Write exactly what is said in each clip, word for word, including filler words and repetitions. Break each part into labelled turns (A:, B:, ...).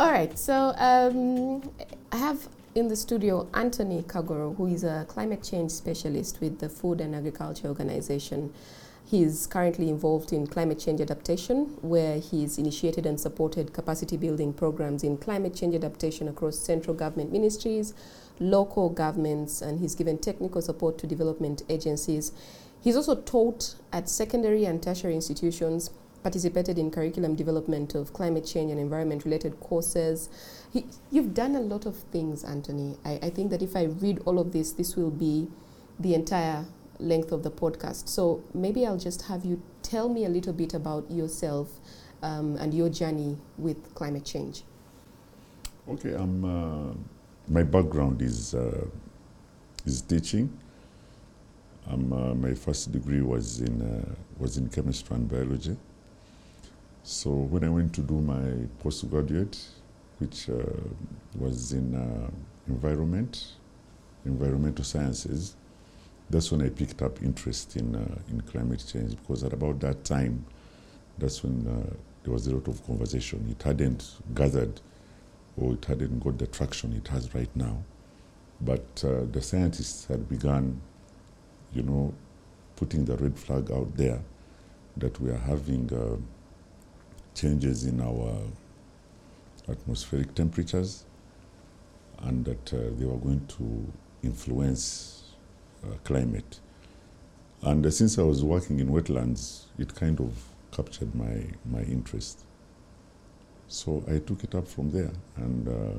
A: All right, so um, I have in the studio Anthony Kagoro, who is a climate change specialist with the Food and Agriculture Organization. He is currently involved in climate change adaptation, where he's initiated and supported capacity building programs in climate change adaptation across central government ministries, local governments, and he's given technical support to development agencies. He's also taught at secondary and tertiary institutions, participated in curriculum development of climate change and environment-related courses. He, you've done a lot of things, Anthony. I, I think that if I read all of this, this will be the entire length of the podcast. So maybe I'll just have you tell me a little bit about yourself um, and your journey with climate change.
B: Okay, I'm, uh, my background is, uh, is teaching. Um, uh, my first degree was in, uh, was in chemistry and biology. So when I went to do my postgraduate, which uh, was in uh, environment, environmental sciences, that's when I picked up interest in, uh, in climate change, because at about that time, that's when uh, there was a lot of conversation. It hadn't gathered, or it hadn't got the traction it has right now. But uh, the scientists had begun, you know, putting the red flag out there that we are having uh, changes in our atmospheric temperatures, and that uh, they were going to influence uh, climate. And uh, since I was working in wetlands, it kind of captured my, my interest. So I took it up from there, and uh,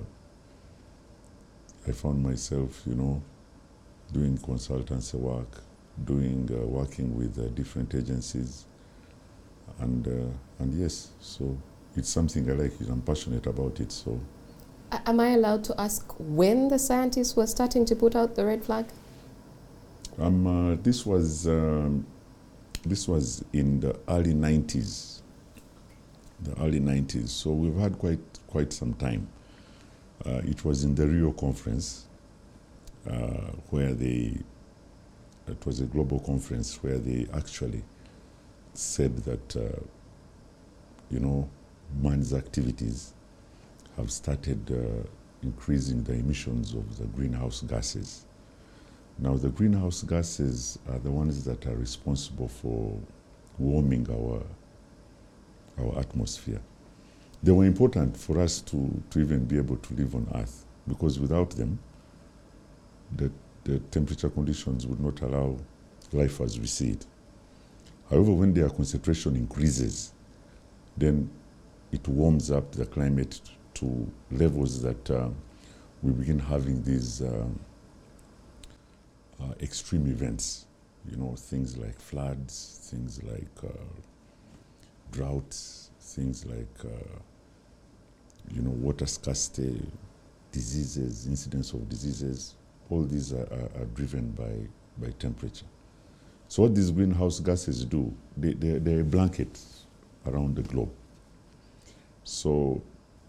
B: I found myself, you know, doing consultancy work, doing uh, working with uh, different agencies, and uh, and yes, so it's something I like. I'm passionate about it. So,
A: am I allowed to ask when the scientists were starting to put out the red flag?
B: Um, uh, this was um, this was in the early nineties. The early nineties. So we've had quite quite some time. Uh, it was in the Rio conference, uh, where they. It was a global conference where they actually said that, uh, you know, man's activities have started uh, increasing the emissions of the greenhouse gases. Now, the greenhouse gases are the ones that are responsible for warming our, our atmosphere. They were important for us to, to even be able to live on Earth, because without them, the, the temperature conditions would not allow life as we see it. However, when their concentration increases, then it warms up the climate to levels that uh, we begin having these um, uh, extreme events. You know, things like floods, things like uh, droughts, things like, uh, you know, water scarcity, diseases, incidence of diseases. All these are, are, are driven by, by temperature. So what these greenhouse gases do, they, they, they're a blanket around the globe. So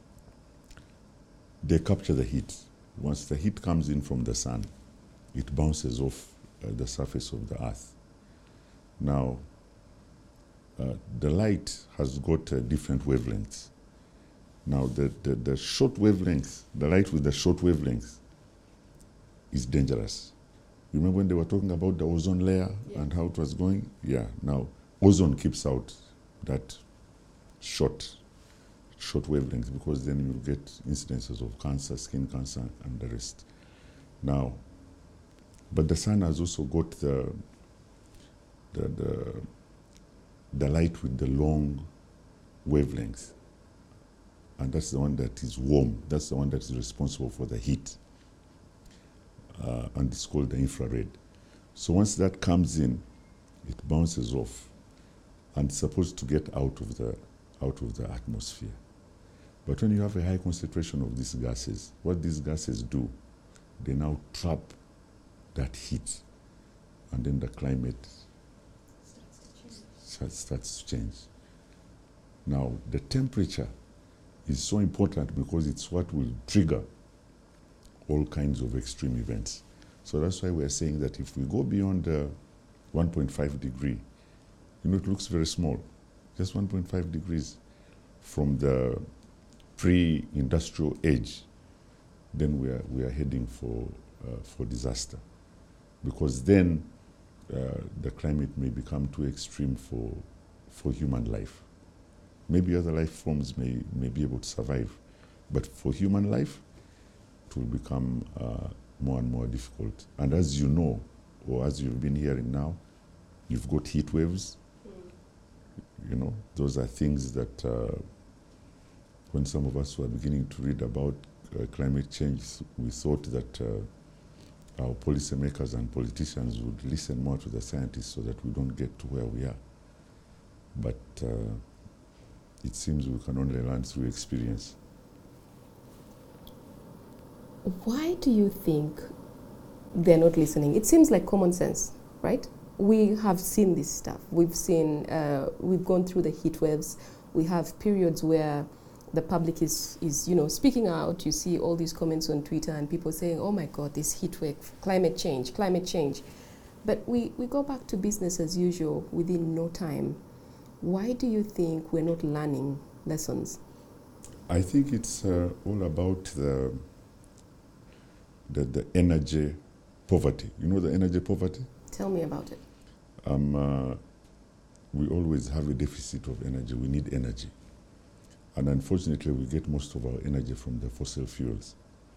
B: they capture the heat. Once the heat comes in from the sun, it bounces off uh, the surface of the earth. Now, uh, the light has got uh, different wavelengths. Now, the, the, the short wavelength, the light with the short wavelength is dangerous. You remember when they were talking about the ozone layer yeah. and how it was going? Yeah, now ozone keeps out that short, short wavelength, because then you'll get incidences of cancer, skin cancer, and the rest. Now, but the sun has also got the, the, the, the light with the long wavelength, and that's the one that is warm. That's the one that is responsible for the heat. Uh, and it's called the infrared. So once that comes in, it bounces off, and it's supposed to get out of the out of the atmosphere. But when you have a high concentration of these gases, what these gases do, they now trap that heat, and then the climate starts to change. Starts to change. Now, the temperature is so important because it's what will trigger all kinds of extreme events. So that's why we're saying that if we go beyond uh, one point five degree, you know, it looks very small, just one point five degrees from the pre-industrial age, then we are, we are heading for, uh, for disaster. Because then uh, the climate may become too extreme for, for human life. Maybe other life forms may, may be able to survive, but for human life, it will become uh, more and more difficult. And as you know, or as you've been hearing now, you've got heat waves. Mm. You know, those are things that uh, when some of us were beginning to read about uh, climate change, we thought that uh, our policymakers and politicians would listen more to the scientists so that we don't get to where we are. But uh, it seems we can only learn through experience.
A: Why do you think they're not listening? It seems like common sense, right? We have seen this stuff. We've seen, uh, we've gone through the heat waves. We have periods where the public is, is, you know, speaking out. You see all these comments on Twitter and people saying, oh my God, this heat wave, climate change, climate change. But we, we go back to business as usual within no time. Why do you think we're not learning lessons?
B: I think it's uh, all about the, the, the energy poverty. You know the energy poverty?
A: Tell me about it.
B: Um, uh, we always have a deficit of energy. We need energy. And unfortunately, we get most of our energy from the fossil fuels.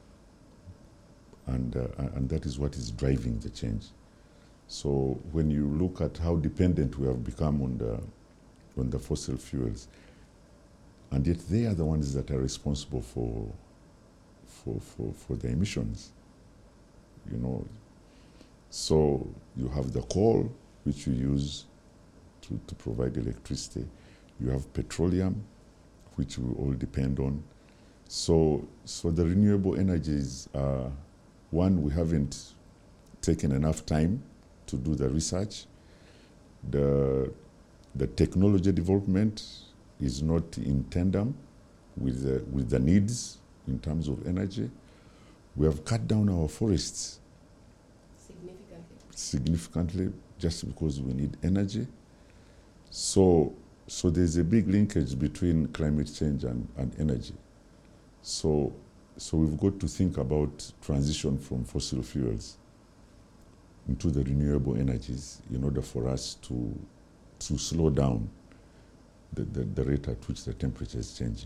B: And, uh, and that is what is driving the change. So when you look at how dependent we have become on the, on the fossil fuels, and yet they are the ones that are responsible for, for, for, for the emissions, you know. So you have the coal, which you use to, to provide electricity. You have petroleum, which we all depend on. So, so the renewable energies, uh, one, we haven't taken enough time to do the research. The, the technology development is not in tandem with the, with the needs in terms of energy. We have cut down our forests
A: Significantly.
B: significantly just because we need energy. So, so there's a big linkage between climate change and, and energy. So, so we've got to think about transition from fossil fuels into the renewable energies in order for us to, to slow down the, the, the rate at which the temperature is changing.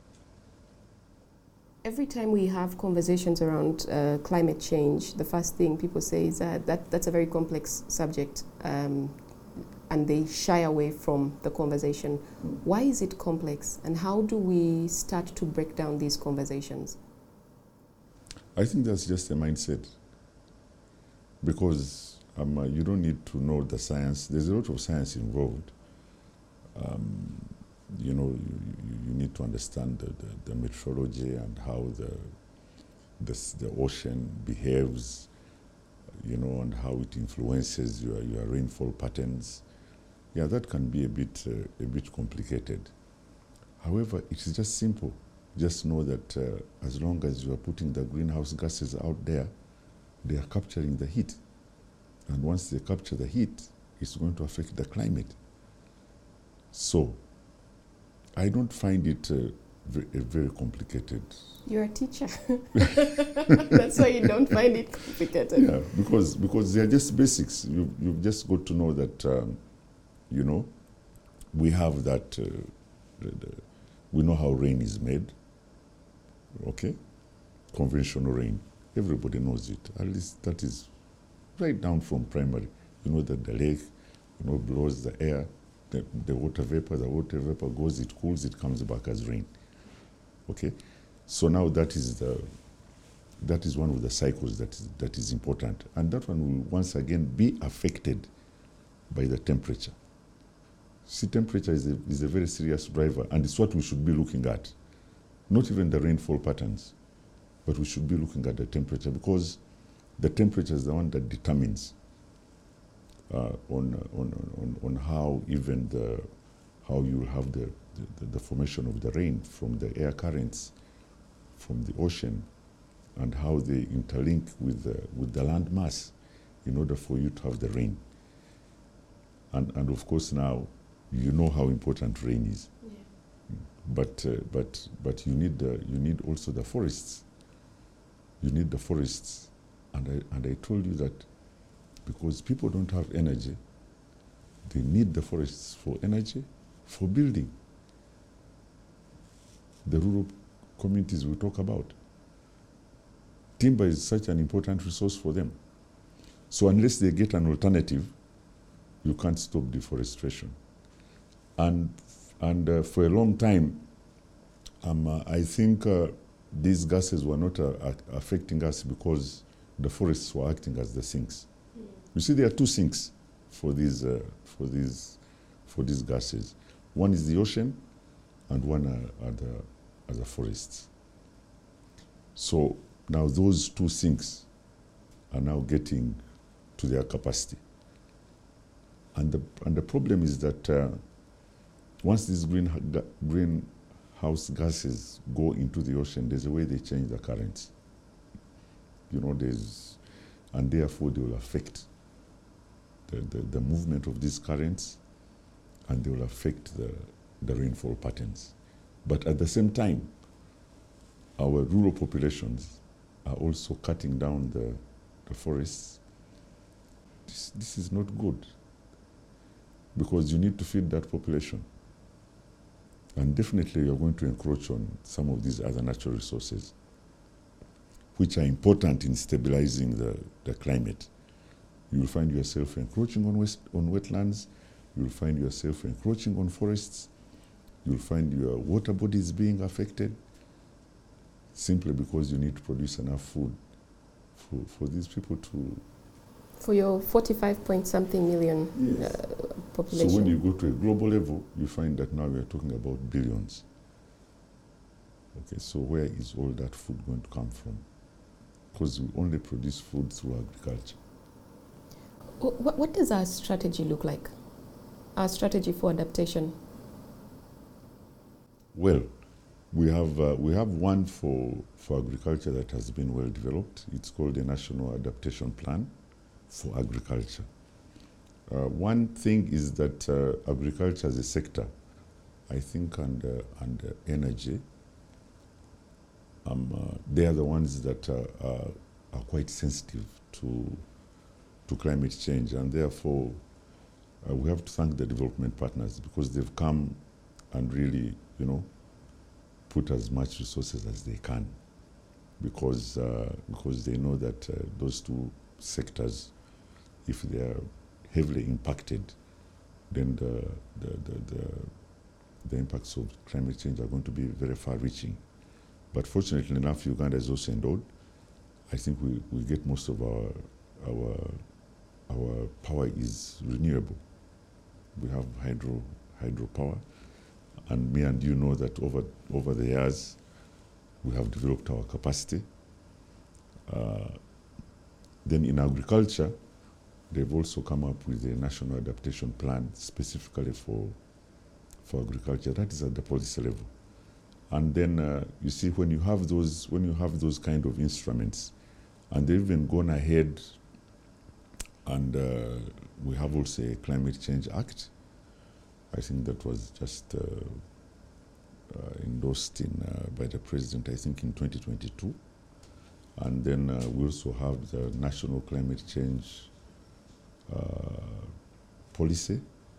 A: Every time we have conversations around uh, climate change, the first thing people say is that, that that's a very complex subject, um, and they shy away from the conversation. Why is it complex, and how do we start to break down these conversations?
B: I think that's just a mindset, because um, uh, you don't need to know the science. There's a lot of science involved. Um, you know, you, you need to understand the, the, the meteorology and how the, the, the ocean behaves, you know, and how it influences your, your rainfall patterns. Yeah, that can be a bit, uh, a bit complicated. However, it is just simple. Just know that uh, as long as you are putting the greenhouse gases out there, they are capturing the heat. And once they capture the heat, it's going to affect the climate. So, I don't find it uh, very, uh, very complicated.
A: You're a teacher. That's why you don't find it complicated.
B: Yeah, because, because they are just basics. You, you've just got to know that, um, you know, we have that, uh, the, the, we know how rain is made, okay? Conventional rain. Everybody knows it. At least that is right down from primary. You know that the lake, you know, blows the air, the, the water vapor, the water vapor goes, it cools, it comes back as rain. Okay? So now that is the that is one of the cycles that is, that is important. And that one will once again be affected by the temperature. See, temperature is a, is a very serious driver, and it's what we should be looking at. Not even the rainfall patterns, but we should be looking at the temperature, because the temperature is the one that determines uh, on, on, on, on how even the, how you have the, the, the formation of the rain from the air currents, from the ocean, and how they interlink with the, with the land mass in order for you to have the rain. And, and of course now, you know how important rain is. Yeah. but uh, but but you need the, you need also the forests. You need the forests, and I and I told you that because people don't have energy, they need the forests for energy, for building. The rural communities we talk about. Timber is such an important resource for them. So unless they get an alternative, you can't stop deforestation. And and uh, for a long time, um, uh, I think uh, these gases were not uh, affecting us because the forests were acting as the sinks. Mm. You see, there are two sinks for these uh, for these for these gases. One is the ocean, and one are, are the are the forests. So now those two sinks are now getting to their capacity. And the, and the problem is that uh, once these green, greenhouse gases go into the ocean, there's a way they change the currents. You know, there's, and therefore they will affect the, the, the movement of these currents, and they will affect the, the rainfall patterns. But at the same time, our rural populations are also cutting down the, the forests. This, this is not good, because you need to feed that population. And definitely you're going to encroach on some of these other natural resources, which are important in stabilizing the, the climate. You'll find yourself encroaching on, west, on wetlands, you'll find yourself encroaching on forests, you'll find your water bodies being affected, simply because you need to produce enough food for, for these people to...
A: For your forty-five point something million
B: yes.
A: uh, population.
B: So when you go to a global level, you find that now we are talking about billions. Okay, so where is all that food going to come from? Because we only produce food through agriculture.
A: What, what does our strategy look like? Our strategy for adaptation?
B: Well, we have uh, we have one for for agriculture that has been well developed. It's called the National Adaptation Plan for Agriculture. Uh, one thing is that uh, agriculture as a sector, I think, and uh, and uh, energy, um, uh, they are the ones that uh, are, are quite sensitive to to climate change, and therefore uh, we have to thank the development partners, because they've come and really, you know, put as much resources as they can, because uh, because they know that uh, those two sectors, if they are heavily impacted, then the the, the the the impacts of climate change are going to be very far-reaching. But fortunately enough, Uganda is also endowed. I think we, we get most of our our our power is renewable. We have hydro hydropower. And me and you know that over over the years, we have developed our capacity. Uh, then in agriculture, they've also come up with a national adaptation plan specifically for for agriculture. That is at the policy level. And then uh, you see, when you have those when you have those kind of instruments, and they've even gone ahead, and uh, we have also a Climate Change Act. I think that was just uh, uh, endorsed in, uh, by the president, I think in twenty twenty-two. And then uh, we also have the National Climate Change uh, Policy.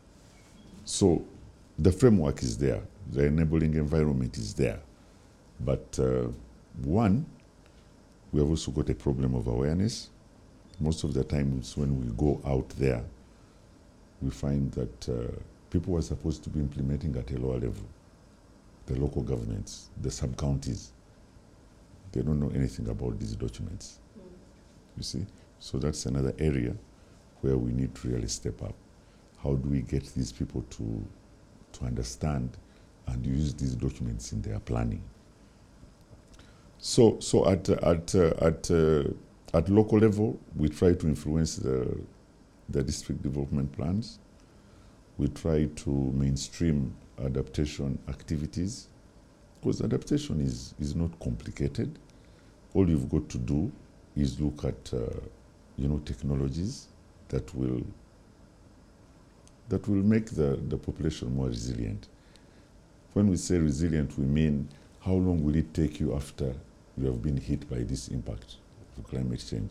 B: So the framework is there, the enabling environment is there. But uh, one, we have also got a problem of awareness. Most of the times when we go out there, we find that uh, people are supposed to be implementing at a lower level. The local governments, the sub-counties, they don't know anything about these documents. Mm. You see? So that's another area where we need to really step up. How do we get these people to, to understand and use these documents in their planning? So, so at, at, uh, at, uh, at local level, we try to influence the, the district development plans. We try to mainstream adaptation activities, because adaptation is, is not complicated. All you've got to do is look at uh, you know, technologies that will that will make the, the population more resilient. when we say resilient, we mean how long will it take you after you have been hit by this impact of climate change?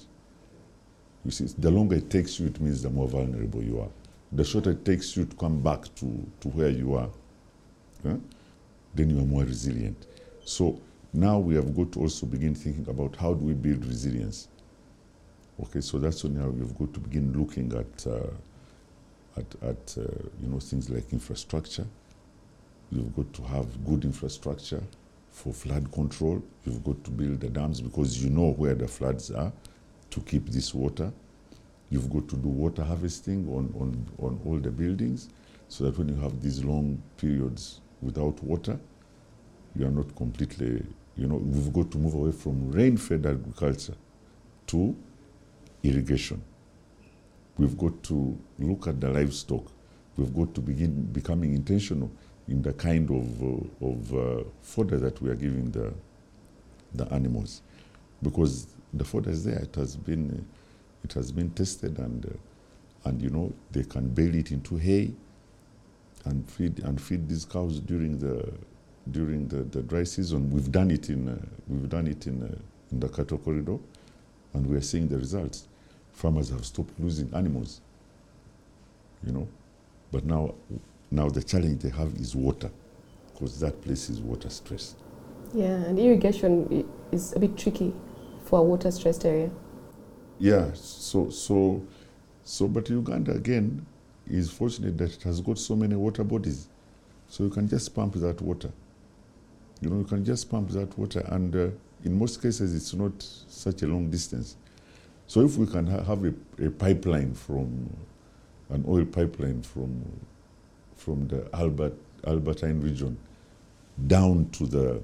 B: You see, the longer it takes you, it means the more vulnerable you are. The shorter it takes you to come back to, to where you are, huh? Then you are more resilient. So now we have got to also begin thinking about how do we build resilience. Okay, so that's when now we've got to begin looking at, uh, at, at uh, you know, things like infrastructure. You've got to have good infrastructure for flood control. You've got to build the dams because you know where the floods are to keep this water. You've got to do water harvesting on, on, on all the buildings so that when you have these long periods without water, you are not completely, you know, we've got to move away from rain-fed agriculture to irrigation. We've got to look at the livestock. We've got to begin becoming intentional in the kind of, uh, of uh, fodder that we are giving the, the animals. Because the fodder is there, it has been, uh, it has been tested and, uh, and you know, they can bale it into hay and feed, and feed these cows during the, during the, the dry season. We've done it in, uh, we've done it in, uh, in the cattle corridor, and we are seeing the results. Farmers have stopped losing animals, you know. But now, now the challenge they have is water, because that place is water stressed.
A: Yeah, and irrigation is a bit tricky for a water stressed area.
B: Yeah, so, so, so, but Uganda again is fortunate that it has got so many water bodies. So you can just pump that water. You know, you can just pump that water, and uh, in most cases it's not such a long distance. So if we can ha have a, a pipeline from, an oil pipeline from, from the Albert, Albertine region down to the,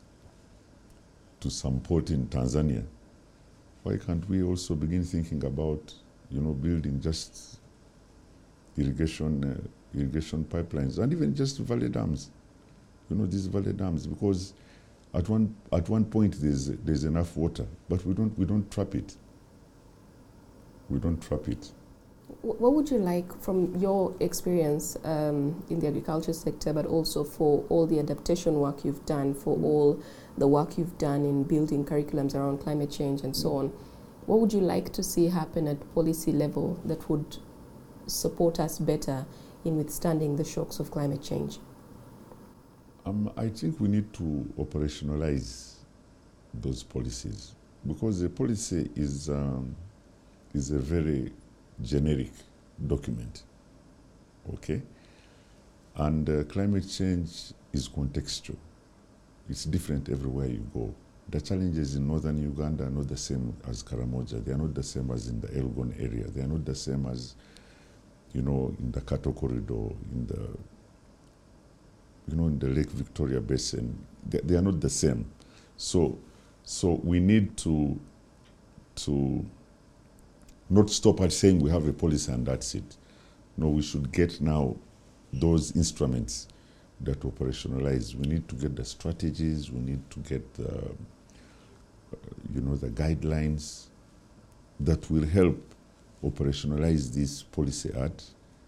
B: to some port in Tanzania, why can't we also begin thinking about, you know, building just irrigation, uh, irrigation pipelines, and even just valley dams, you know, these valley dams, because at one, at one point there's, there's enough water, but we don't, we don't trap it. We don't trap it.
A: What would you like from your experience um, in the agriculture sector, but also for all the adaptation work you've done, for all the work you've done in building curriculums around climate change and so on, what would you like to see happen at policy level that would support us better in withstanding the shocks of climate change?
B: Um, I think we need to operationalize those policies, because the policy is, um, is a very generic document, okay? And uh, climate change is contextual. It's different everywhere you go. The challenges in northern Uganda are not the same as Karamoja. They are not the same as in the Elgon area. They are not the same as, you know, in the Cattle Corridor, in the, you know, in the Lake Victoria Basin. They, they are not the same. So, so we need to, to not stop at saying we have a policy and that's it. No, we should get now those instruments that operationalize. We need to get the strategies, we need to get the, uh, you know, the guidelines that will help operationalize this policy at,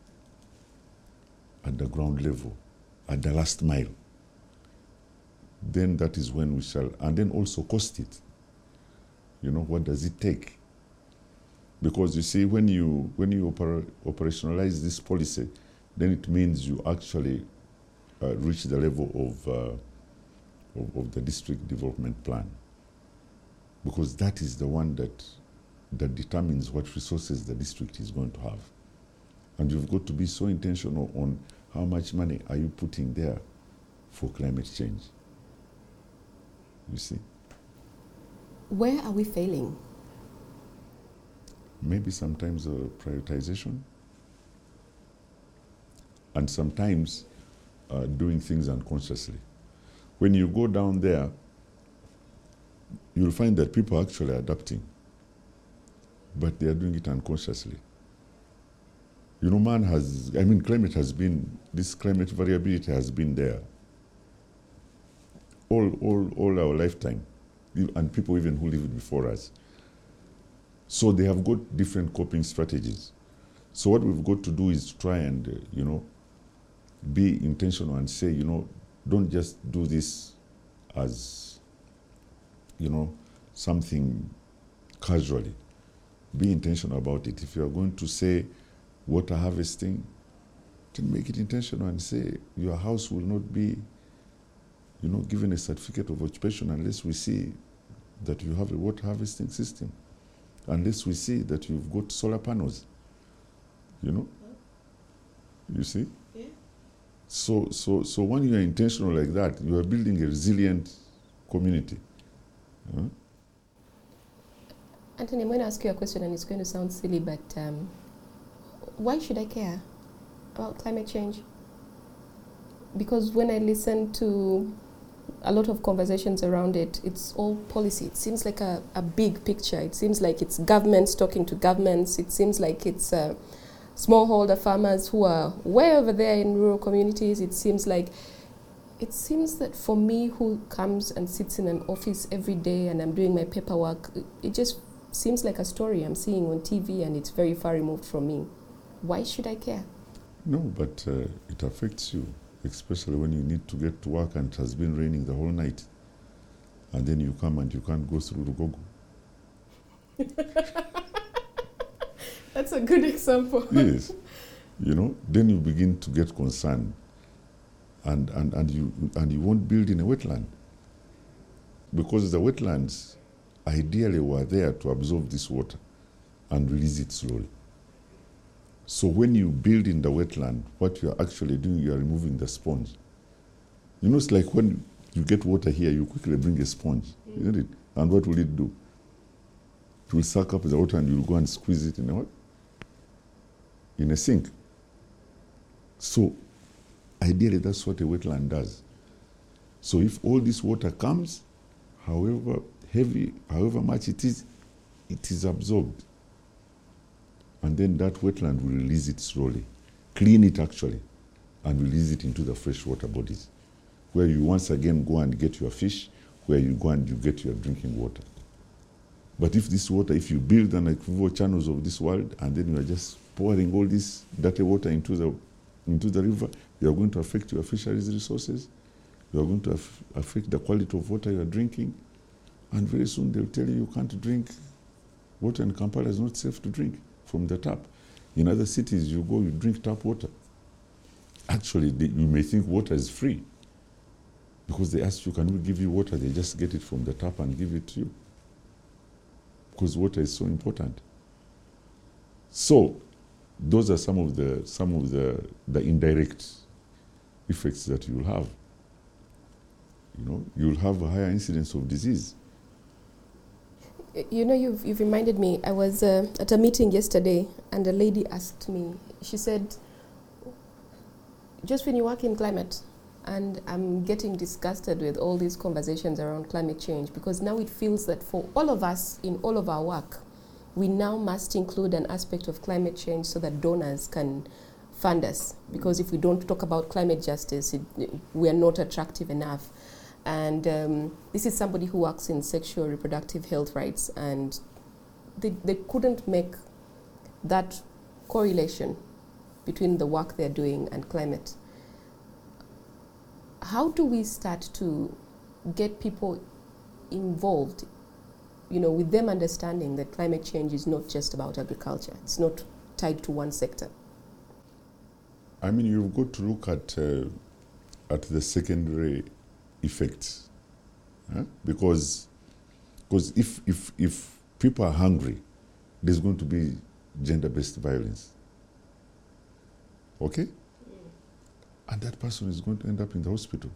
B: at the ground level, at the last mile. Then that is when we shall, and then also cost it. You know, what does it take? Because you see, when you, when you oper operationalize this policy, then it means you actually uh, reach the level of, uh, of, of the district development plan. Because that is the one that, that determines what resources the district is going to have. And you've got to be so intentional on how much money are you putting there for climate change. You see?
A: Where are we failing?
B: Maybe sometimes uh, prioritization, and sometimes uh, doing things unconsciously. When you go down there, you'll find that people are actually adapting, but they are doing it unconsciously. You know, man has, I mean, climate has been, this climate variability has been there all, all, all our lifetime, and people even who lived before us. So they have got different coping strategies. So what we've got to do is try and, uh, you know, be intentional and say, you know, don't just do this as, you know, something casually. Be intentional about it. If you are going to say water harvesting, then make it intentional and say your house will not be, you know, given a certificate of occupation unless we see that you have a water harvesting system, unless we see that you've got solar panels, you know. You see? Yeah. So, so, so when you are intentional like that, you are building a resilient community. Huh?
A: Anthony, I'm going to ask you a question, and it's going to sound silly, but um, why should I care about climate change? Because when I listen to a lot of conversations around it, it's all policy. It seems like a, a big picture. It seems like it's governments talking to governments. It seems like it's uh, smallholder farmers who are way over there in rural communities. It seems like, it seems that for me, who comes and sits in an office every day and I'm doing my paperwork, it just seems like a story I'm seeing on T V, and it's very far removed from me. Why should I care?
B: No, but uh, it affects you, especially when you need to get to work and it has been raining the whole night. And then you come and you can't go through the Rugogo.
A: That's a good example.
B: Yes. You know, then you begin to get concerned, and, and, and, you, and you won't build in a wetland. Because the wetlands ideally were there to absorb this water and release it slowly. So when you build in the wetland, what you're actually doing, you're removing the sponge. You know, it's like when you get water here, you quickly bring a sponge, mm. isn't it? And what will it do? It will suck up the water and you'll go and squeeze it in a what? In a sink. So ideally, that's what a wetland does. So if all this water comes, however heavy, however much it is, it is absorbed. And then that wetland will release it slowly, clean it actually, and release it into the freshwater bodies, where you once again go and get your fish, where you go and you get your drinking water. But if this water, if you build an aquifer channels of this world, and then you are just pouring all this dirty water into the, into the river, you are going to affect your fisheries resources, you are going to af affect the quality of water you are drinking, and very soon they'll tell you you can't drink water in Kampala is not safe to drink from the tap. In other cities, you go, you drink tap water. Actually, they, you may think water is free, because they ask you, can we give you water? They just get it from the tap and give it to you, because water is so important. So, those are some of the some of the the indirect effects that you'll have. You know, you'll have a higher incidence of disease.
A: You know, you've, you've reminded me, I was uh, at a meeting yesterday, and a lady asked me, she said, just when you work in climate, and I'm getting disgusted with all these conversations around climate change, because now it feels that for all of us in all of our work, we now must include an aspect of climate change so that donors can fund us. Because if we don't talk about climate justice, it, we are not attractive enough. And um, this is somebody who works in sexual reproductive health rights, and they, they couldn't make that correlation between the work they're doing and climate. How do we start to get people involved, you know, with them understanding that climate change is not just about agriculture, it's not tied to one sector?
B: I mean, you've got to look at, uh, at the secondary effects, huh? because because if, if, if people are hungry, there's going to be gender-based violence, okay? Mm. And that person is going to end up in the hospital.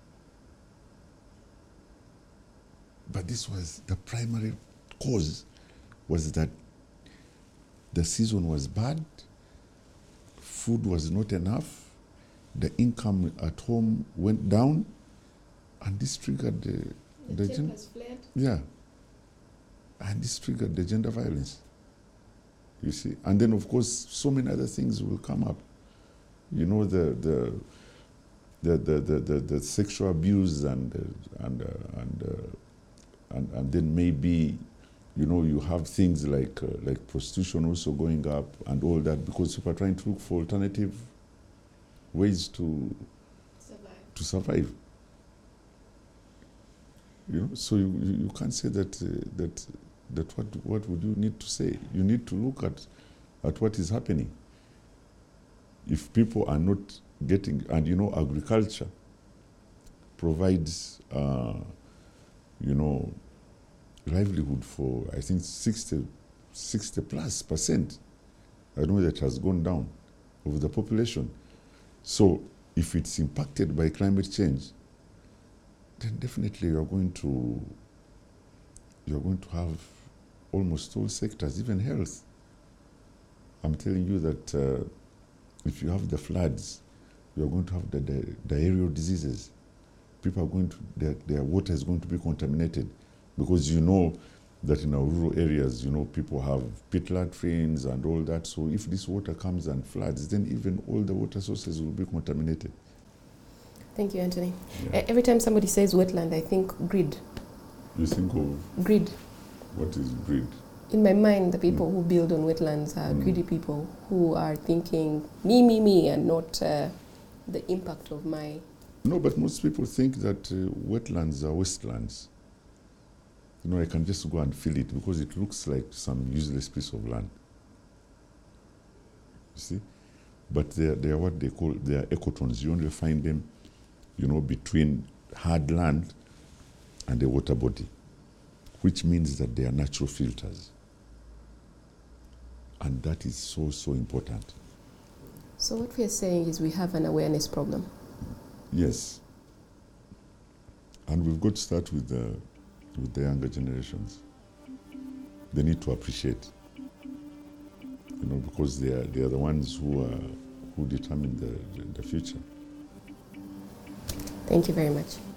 B: But this was, the primary cause was that the season was bad, food was not enough, the income at home went down, and this triggered the...
A: The, the has fled?
B: Yeah. And this triggered the gender violence, you see. And then, of course, so many other things will come up. You know, the the the the the, the, the sexual abuse, and uh, and, uh, and, uh, and and then maybe, you know, you have things like uh, like prostitution also going up and all that, because people are trying to look for alternative ways to
A: survive.
B: to survive. You know, so you, you you can't say that uh, that that what what would you need to say? You need to look at at what is happening. If people are not getting, and you know, agriculture provides, uh, you know, livelihood for I think sixty, sixty plus percent. I know that has gone down of the population. So if it's impacted by climate change, then definitely you're going to you're going to have almost all sectors, even health. I'm telling you that uh, if you have the floods, you're going to have the, the diarrheal diseases. People are going to, their, their water is going to be contaminated, because you know that in our rural areas, you know, people have pit latrines and all that. So if this water comes and floods, then even all the water sources will be contaminated.
A: Thank you, Anthony.
B: Yeah.
A: Every time somebody says wetland, I think grid.
B: You think of
A: Grid.
B: what is grid?
A: In my mind, the people mm. who build on wetlands are mm. greedy people who are thinking me, me, me, and not uh, the impact of my...
B: No, but most people think that uh, wetlands are wastelands. You know, I can just go and fill it because it looks like some useless piece of land. You see? But they are, they are what they call, they are ecotones. You only find them, you know, between hard land and a water body, which means that they are natural filters. And that is so, so important.
A: So what we are saying is we have an awareness problem.
B: Yes. And we've got to start with the, with the younger generations. They need to appreciate, you know, because they are, they are the ones who, are, who determine the, the future.
A: Thank you very much.